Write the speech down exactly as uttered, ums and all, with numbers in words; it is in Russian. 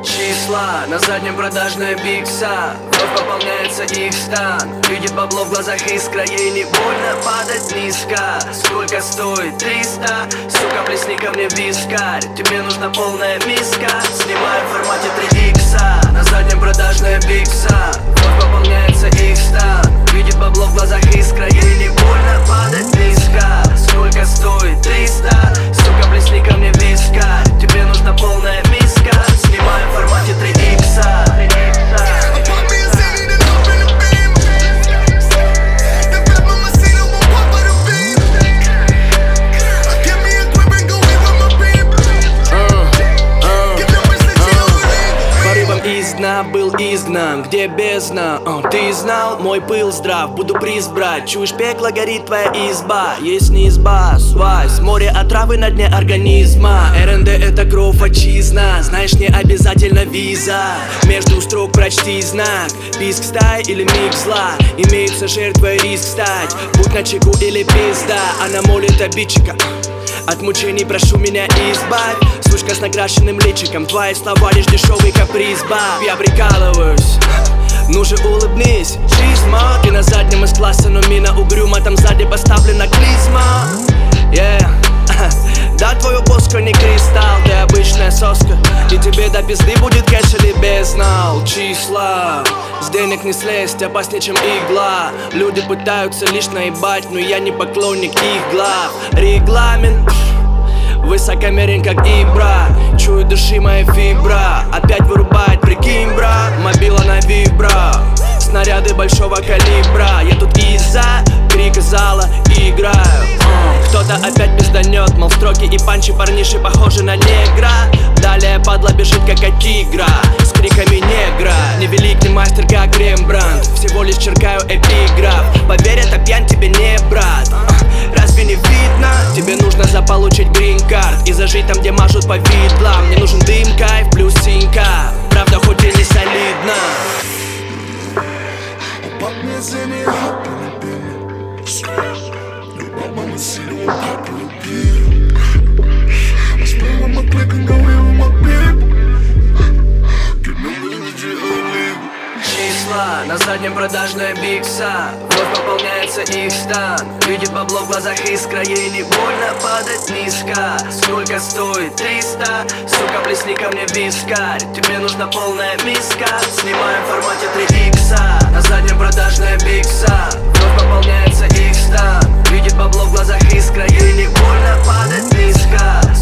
Числа на заднем продажная бикса, вновь пополняется их стан. Видит бабло в глазах искра, ей не больно падать низко. Сколько стоит? триста. Сука, плесни ко мне вискарь, тебе нужна полная миска. Снимаю в формате три икса, на заднем продажная бикса, вновь пополняется их стан. Видит бабло в глазах искра, ей не больно падать низко. Сколько стоит? триста. Сука, плесни ко мне вискарь, тебе нужна полная миска. Снимаю в формате три икса. Из дна был изгнан, где бездна? О, ты знал, мой пыл здрав, буду приз брать. Чуешь, пекло горит твоя изба. Есть не изба, свайс, море отравы на дне организма. эр эн дэ это кровь отчизна, знаешь, не обязательно виза. Между строк прочти знак, писк стай или микс зла. Имеются жертвы, риск стать, будь начеку или пизда. Она молит обидчика, от мучений прошу меня избавь. Сучка с накрашенным личиком, твои слова лишь дешевый каприз. Баб, я прикалываюсь, ну же улыбнись. Чизма, ты на заднем из класса, но мина угрюма, там сзади поставлена клизма. Yeah. Да, твою боску не кристалл, ты обычная соска, и тебе до пизды будет кэш или безнал. Числа, с денег не слезть, опаснее, чем игла. Люди пытаются лишь наебать, но я не поклонник их глав. Регламент высокомерен, как ибра. Чую души моя фибра, опять вырубает, прикинь, бра. Мобила на вибра, снаряды большого калибра. Я тут из-за крика зала играю. uh. Кто-то опять пизданет, мол, строки и панчи парниши похожи на негра. Далее падла бежит, как от тигра, с криками негра. Не велик, не мастер, как Рембрандт, всего лишь черкаю эпиграф. Поверь, это пьянь тебе не брат. uh. Разве не видно? Тебе нужно заполучить грин-карт и зажить там, где мажут по видлам. Мне нужен дым, кайф, плюс синька, правда, хоть и не солидно. Числа на заднем продажная бикса, вновь пополняется их стан. Видит бабло в глазах искра, ей не больно падать низко. Сколько стоит? триста. Сука, плесни ко мне вискарь, тебе нужна полная миска. Снимаю в формате три икса, на заднем продажная бикса, вновь пополняется их стан. Видит бабло в глазах искра, ей не больно падать низко.